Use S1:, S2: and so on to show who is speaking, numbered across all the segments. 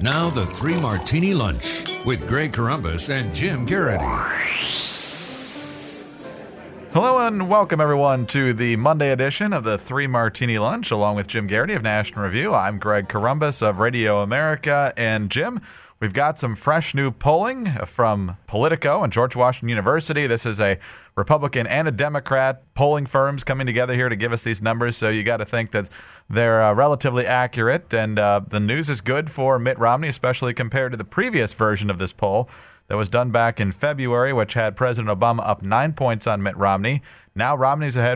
S1: Now the Three Martini Lunch with Greg Corombos and Jim Garrity.
S2: Hello and welcome everyone to the Monday edition of the Three Martini Lunch along with Jim Garrity of National Review. I'm Greg Corombos of Radio America, and Jim, we've got some fresh new polling from Politico and George Washington University. This is a Republican and a Democrat polling firms coming together here to give us these numbers, so you got to think that they're relatively accurate, and the news is good for Mitt Romney, especially compared to the previous version of this poll that was done back in February, which had President Obama up 9 points on Mitt Romney. Now Romney's ahead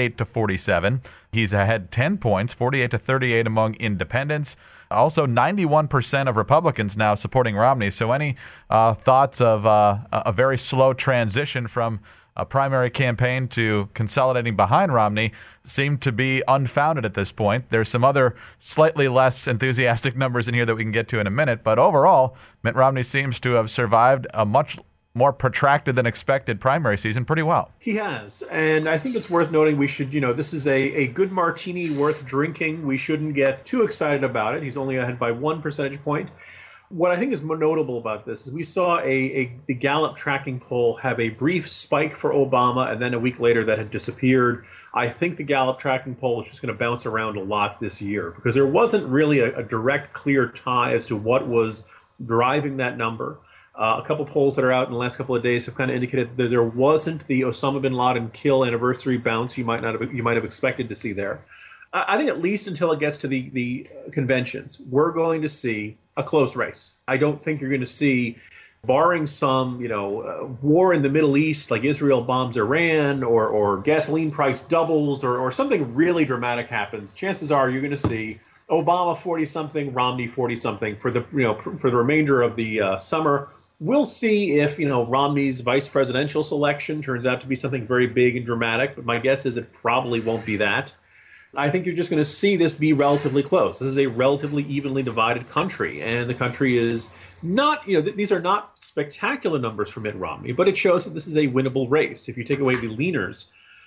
S2: 48-47. He's ahead 10 points, 48-38 among independents. Also, 91% of Republicans now supporting Romney. So any thoughts of a very slow transition from a primary campaign to consolidating behind Romney seem to be unfounded at this point. There's some other slightly less enthusiastic numbers in here that we can get to in a minute, but overall, Mitt Romney seems to have survived a much more protracted than expected primary season pretty well.
S3: He has, and I think it's worth noting we should, this is a good martini worth drinking. We shouldn't get too excited about it. He's only ahead by 1 percentage point. What I think is more notable about this is we saw the Gallup tracking poll have a brief spike for Obama, and then a week later that had disappeared. I think the Gallup tracking poll is just going to bounce around a lot this year because there wasn't really a direct, clear tie as to what was driving that number. A couple polls that are out in the last couple of days have kind of indicated that there wasn't the Osama bin Laden kill anniversary bounce you might have expected to see there. I think at least until it gets to the conventions, we're going to see a close race. I don't think you're going to see, barring some, war in the Middle East, like Israel bombs Iran, or gasoline price doubles, or something really dramatic happens. Chances are you're going to see Obama 40-something, Romney 40-something for the remainder of the summer. We'll see if Romney's vice presidential selection turns out to be something very big and dramatic, but my guess is it probably won't be that. I think you're just going to see this be relatively close. This is a relatively evenly divided country, and the country is not, these are not spectacular numbers for Mitt Romney, but it shows that this is a winnable race. If you take away the leaners,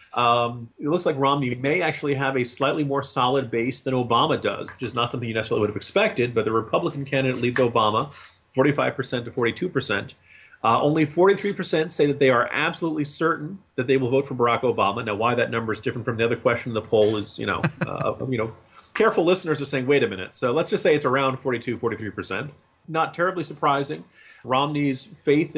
S3: it looks like Romney may actually have a slightly more solid base than Obama does, which is not something you necessarily would have expected, but the Republican candidate leads Obama 45% to 42%. Only 43% say that they are absolutely certain that they will vote for Barack Obama. Now, why that number is different from the other question in the poll is, careful listeners are saying, wait a minute. So let's just say it's around 42, 43%. Not terribly surprising. Romney's faith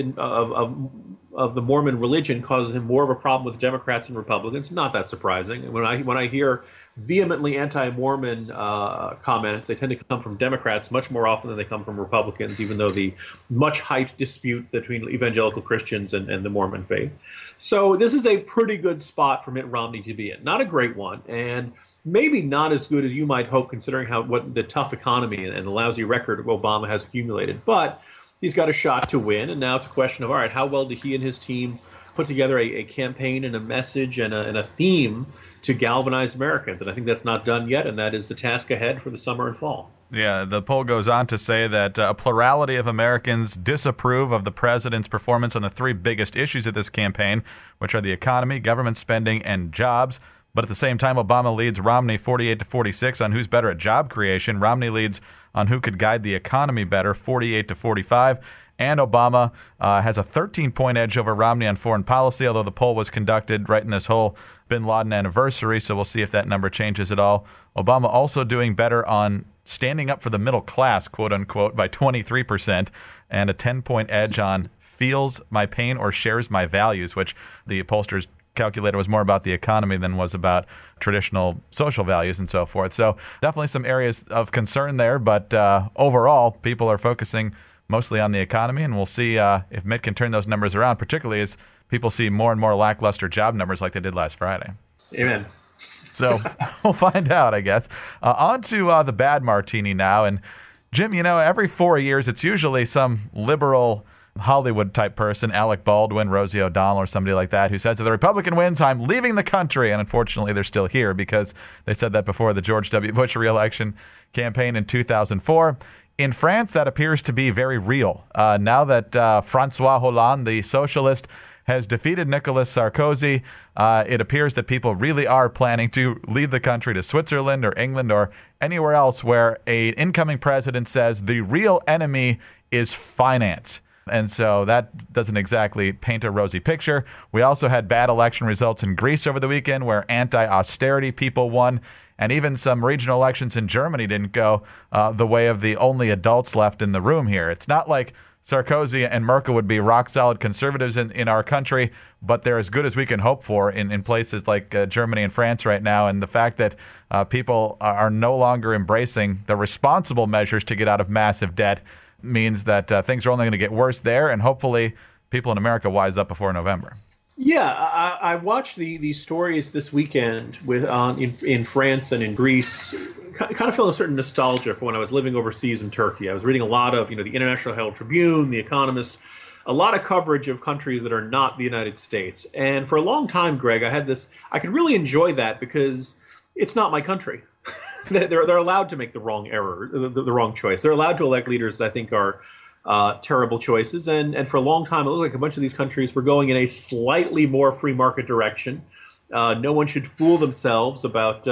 S3: of the Mormon religion causes him more of a problem with Democrats and Republicans. Not that surprising. When I hear vehemently anti-Mormon comments, they tend to come from Democrats much more often than they come from Republicans, even though the much hyped dispute between evangelical Christians and the Mormon faith. So this is a pretty good spot for Mitt Romney to be in. Not a great one, and maybe not as good as you might hope, considering what the tough economy and the lousy record Obama has accumulated. But he's got a shot to win, and now it's a question of, all right, how well do he and his team put together a campaign and a message and a theme to galvanize Americans? And I think that's not done yet, and that is the task ahead for the summer and fall.
S2: Yeah, the poll goes on to say that a plurality of Americans disapprove of the president's performance on the three biggest issues of this campaign, which are the economy, government spending, and jobs. But at the same time, Obama leads Romney 48-46 on who's better at job creation. Romney leads on who could guide the economy better, 48-45. And Obama has a 13-point edge over Romney on foreign policy, although the poll was conducted right in this whole bin Laden anniversary, so we'll see if that number changes at all. Obama also doing better on standing up for the middle class, quote-unquote, by 23%, and a 10-point edge on feels my pain or shares my values, which the pollsters calculator was more about the economy than was about traditional social values and so forth. So definitely some areas of concern there, but overall, people are focusing mostly on the economy, and we'll see if Mitt can turn those numbers around, particularly as people see more and more lackluster job numbers like they did last Friday.
S3: Amen.
S2: So we'll find out, I guess. On to the bad martini now. And Jim, every 4 years, it's usually some liberal Hollywood-type person, Alec Baldwin, Rosie O'Donnell, or somebody like that, who says if the Republican wins, I'm leaving the country. And unfortunately, they're still here because they said that before the George W. Bush re-election campaign in 2004. In France, that appears to be very real. Now that François Hollande, the socialist, has defeated Nicolas Sarkozy. It appears that people really are planning to leave the country to Switzerland or England or anywhere else where an incoming president says the real enemy is finance. And so that doesn't exactly paint a rosy picture. We also had bad election results in Greece over the weekend where anti-austerity people won. And even some regional elections in Germany didn't go the way of the only adults left in the room here. It's not like Sarkozy and Merkel would be rock-solid conservatives in our country, but they're as good as we can hope for in places like Germany and France right now. And the fact that people are no longer embracing the responsible measures to get out of massive debt means that things are only going to get worse there, and hopefully people in America wise up before November.
S3: Yeah, I watched these stories this weekend with in France and in Greece. Kind of feeling a certain nostalgia for when I was living overseas in Turkey. I was reading a lot of the International Herald Tribune, The Economist, a lot of coverage of countries that are not the United States. And for a long time, Greg, I could really enjoy that because it's not my country. They're allowed to make the wrong error, the wrong choice. They're allowed to elect leaders that I think are terrible choices. And for a long time, it looked like a bunch of these countries were going in a slightly more free market direction. No one should fool themselves about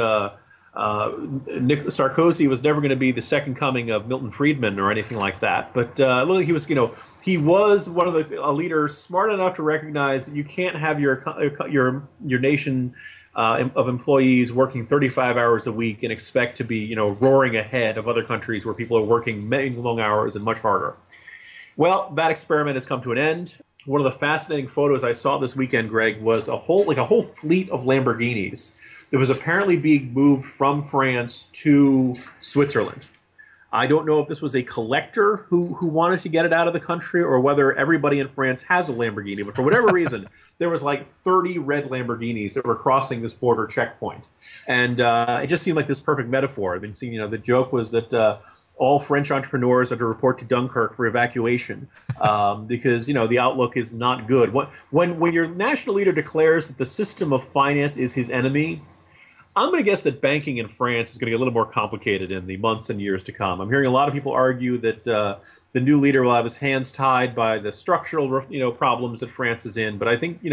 S3: Sarkozy was never going to be the second coming of Milton Friedman or anything like that. But it looked like he was one of a leader smart enough to recognize that you can't have your nation of employees working 35 hours a week and expect to be, roaring ahead of other countries where people are working many long hours and much harder. Well, that experiment has come to an end. One of the fascinating photos I saw this weekend, Greg, was a whole fleet of Lamborghinis that was apparently being moved from France to Switzerland. I don't know if this was a collector who wanted to get it out of the country or whether everybody in France has a Lamborghini. But for whatever reason, there was like 30 red Lamborghinis that were crossing this border checkpoint. And it just seemed like this perfect metaphor. I've been seeing, the joke was that all French entrepreneurs had to report to Dunkirk for evacuation because, the outlook is not good. When your national leader declares that the system of finance is his enemy, I'm going to guess that banking in France is going to get a little more complicated in the months and years to come. I'm hearing a lot of people argue that the new leader will have his hands tied by the structural, problems that France is in. But I think,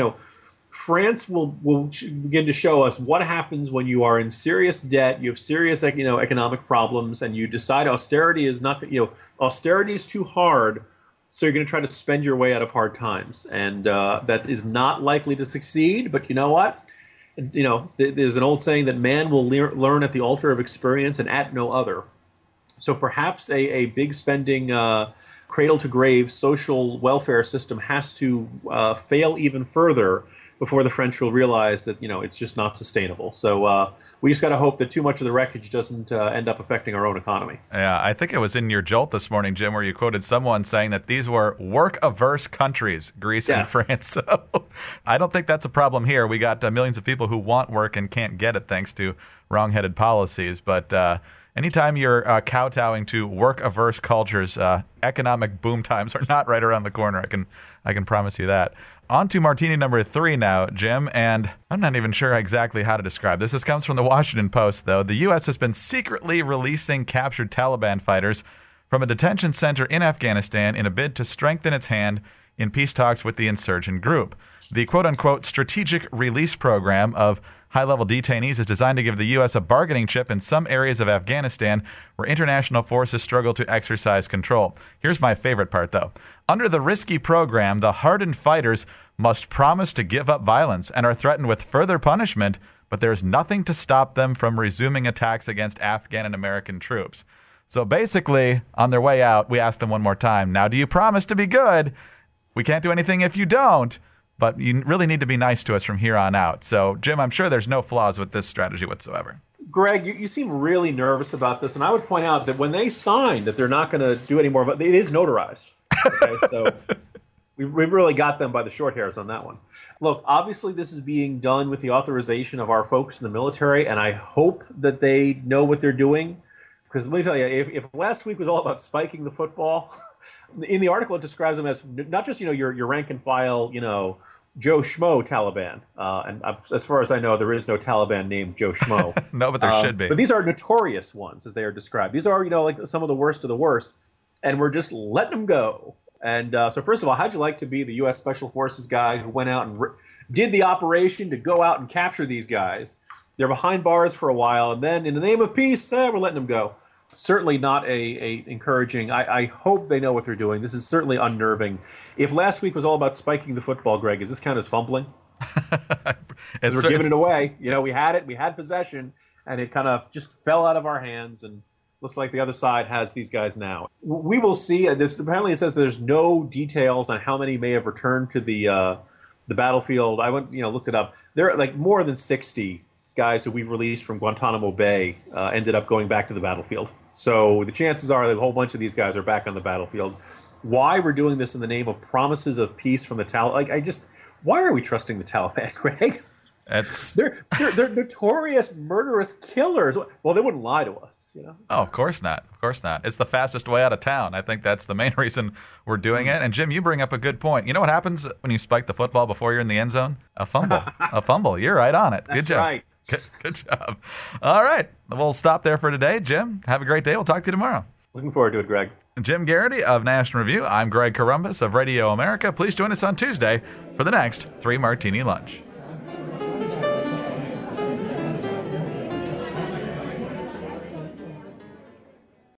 S3: France will begin to show us what happens when you are in serious debt, you have serious, economic problems, and you decide austerity is not, austerity is too hard, so you're going to try to spend your way out of hard times. And that is not likely to succeed. But you know what? There's an old saying that man will learn at the altar of experience and at no other. So perhaps a big spending, cradle-to-grave social welfare system has to fail even further before the French will realize that, it's just not sustainable. So we just got to hope that too much of the wreckage doesn't end up affecting our own economy.
S2: Yeah, I think it was in your Jolt this morning, Jim, where you quoted someone saying that these were work-averse countries, Greece and France. So I don't think that's a problem here. We got millions of people who want work and can't get it thanks to wrong-headed policies. But anytime you're kowtowing to work-averse cultures, economic boom times are not right around the corner. I can promise you that. On to Martini number 3 now, Jim, and I'm not even sure exactly how to describe this. This comes from the Washington Post, though. The U.S. has been secretly releasing captured Taliban fighters from a detention center in Afghanistan in a bid to strengthen its hand in peace talks with the insurgent group. The quote-unquote strategic release program of high-level detainees is designed to give the U.S. a bargaining chip in some areas of Afghanistan where international forces struggle to exercise control. Here's my favorite part, though. Under the risky program, the hardened fighters must promise to give up violence and are threatened with further punishment, but there's nothing to stop them from resuming attacks against Afghan and American troops. So basically, on their way out, we asked them one more time, now do you promise to be good? We can't do anything if you don't. But you really need to be nice to us from here on out. So, Jim, I'm sure there's no flaws with this strategy whatsoever.
S3: Greg, you seem really nervous about this. And I would point out that when they signed that they're not going to do any more, but it is notarized. Okay? So we really got them by the short hairs on that one. Look, obviously this is being done with the authorization of our folks in the military, and I hope that they know what they're doing. Because let me tell you, if last week was all about spiking the football, in the article it describes them as not just, your rank and file, Joe Schmo Taliban. And as far as I know, there is no Taliban named Joe Schmo.
S2: No, but there should be.
S3: But these are notorious ones, as they are described. These are, like some of the worst of the worst. And we're just letting them go. And so first of all, how'd you like to be the U.S. Special Forces guy who went out and did the operation to go out and capture these guys? They're behind bars for a while, and then in the name of peace, we're letting them go. Certainly not a encouraging. I hope they know what they're doing. This is certainly unnerving. If last week was all about spiking the football, Greg, is this count as fumbling? We're giving it away. We had it. We had possession, and it kind of just fell out of our hands, and looks like the other side has these guys now. We will see. Apparently, it says there's no details on how many may have returned to the battlefield. I went, looked it up. There are like more than 60 guys who we've released from Guantanamo Bay ended up going back to the battlefield. So the chances are that a whole bunch of these guys are back on the battlefield. Why we're doing this in the name of promises of peace from the Taliban? Why are we trusting the Taliban, Greg? They're notorious murderous killers. Well, they wouldn't lie to us,
S2: Oh, of course not. Of course not. It's the fastest way out of town. I think that's the main reason we're doing it. And Jim, you bring up a good point. You know what happens when you spike the football before you're in the end zone? A fumble. A fumble. You're right on it.
S3: That's
S2: good job.
S3: Right.
S2: Good job. All right. We'll stop there for today. Jim, have a great day. We'll talk to you tomorrow.
S3: Looking forward to it, Greg.
S2: Jim Garrity of National Review. I'm Greg Corombos of Radio America. Please join us on Tuesday for the next 3 Martini Lunch.